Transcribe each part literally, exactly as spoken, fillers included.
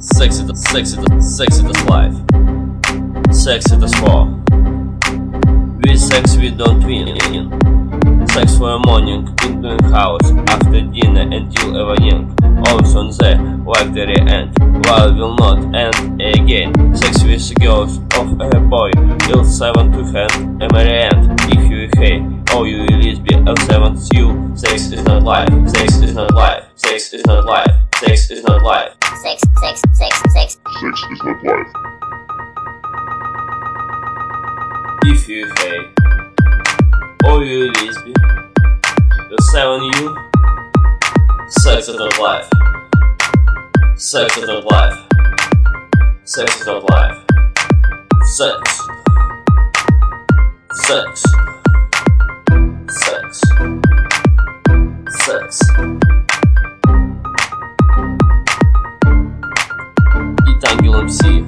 Sex it is, sex it is, sex it is life. Sex it is war. With sex we don't win. Sex for a morning, in doing house, after dinner until evening. Always on the like the end, while will not end again. Sex with girls of a boy, L seven to hand, M R end. If you hate, or you lesbian, L seven you. Sex is not life, sex is not life, sex is not life, sex is not life. Sex, sex, sex, sex. Sex is not life. If you hate, or you lesbian, L seven you. Sex is not life. Sex is not life. Sex is not life. Sex. Sex. Sex. Sex. И ангелом Си.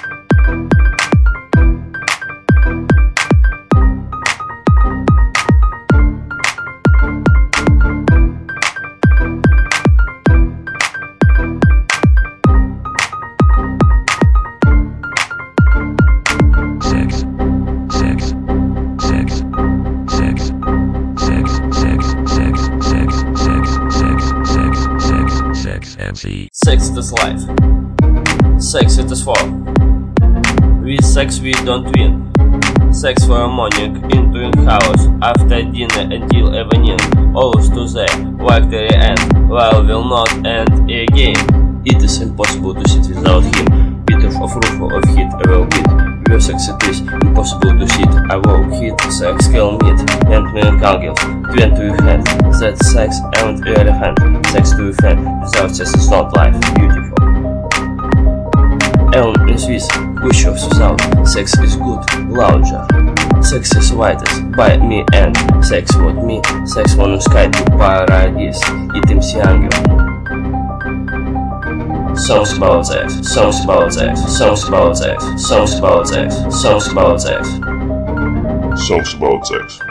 Sex it is life. Sex it is war. With sex we don't win. Sex for a morning, into in house, after dinner until evening. Always to the like the end, while will not end again. It is impossible to sit without him. Bit of roof of heat I will beat. With sex it is impossible to sit. I will hit sex kill meat and make angels. Twin to your hand. That sex and really hand. Sex to your hand. Without sex is not life. Beautiful. Elm in Swiss, push of without. Sex is good, louder. Sex is whitest by me and sex with me. Sex on sky to paradise. Eating ангел. Songs about sex, songs about sex, songs about sex, songs about sex, songs about sex. Songs about sex.